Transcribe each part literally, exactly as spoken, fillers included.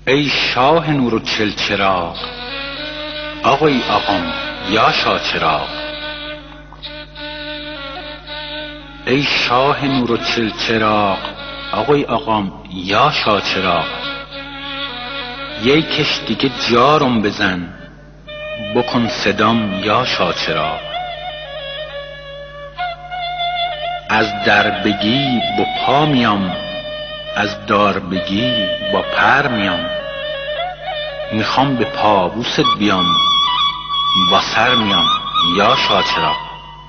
ای شاه نور و چلچراغ، آقای آقام یا شاچراغ. ای شاه نور و چلچراغ، آقای آقام یا شاچراغ. یکش دیگه جارم بزن، بکن صدام یا شاچراغ. از در بگی با پا میام، از دار بگی با پر میام. میخوام به پابوست بیام، با سر میام یا شاچراغ.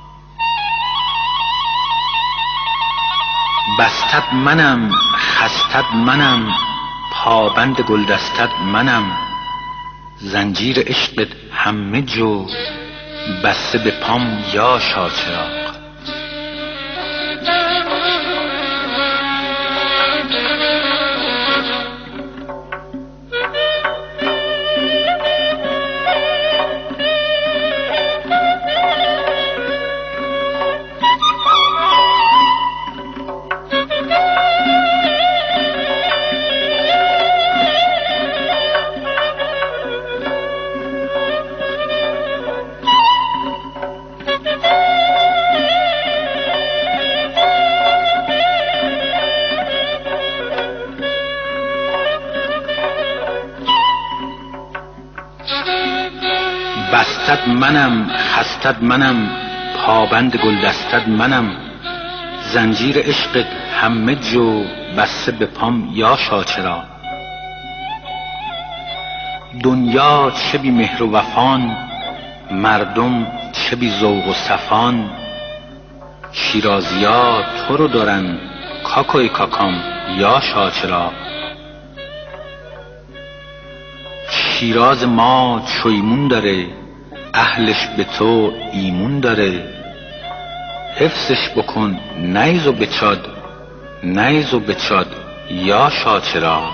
بستت منم، خستت منم، پابند گلدستت منم. زنجیر عشقت همه جو، بسته به پام یا شاچراغ. بستت منم، خستت منم، پابند گلدستت منم. زنجیر عشقت همه جو، بسته به پام یا شاچراغ. دنیا چه بی مهر و وفان، مردم چه بی ذوق و صفان. شیرازی‌ها تو رو دارن، کاکوی کاکام یا شاچراغ. شیراز ما چویمون داره، اهلش به تو ایمون داره. حفظش بکن نیز و بچاد، نیز و بچاد یا شاچراغ.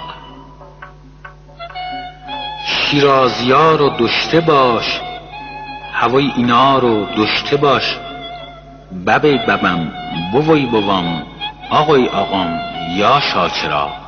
شیرازی‌ها رو دشته باش، هوای اینا رو دشته باش. ببی ببم، بوی بوام، آقای آقام یا شاچراغ.